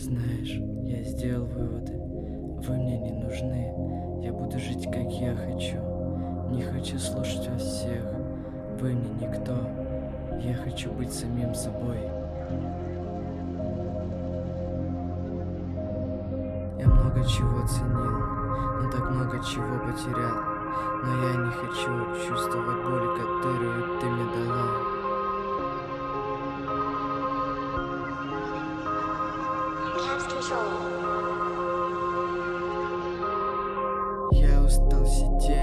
Знаешь, я сделал выводы. Вы мне не нужны. Я буду жить, как я хочу. Не хочу слушать вас всех. Вы мне никто. Я хочу быть самим собой. Я много чего ценил, но так много чего потерял. Но я не хочу чувствовать боль, которую ты мне дала. Я устал сидеть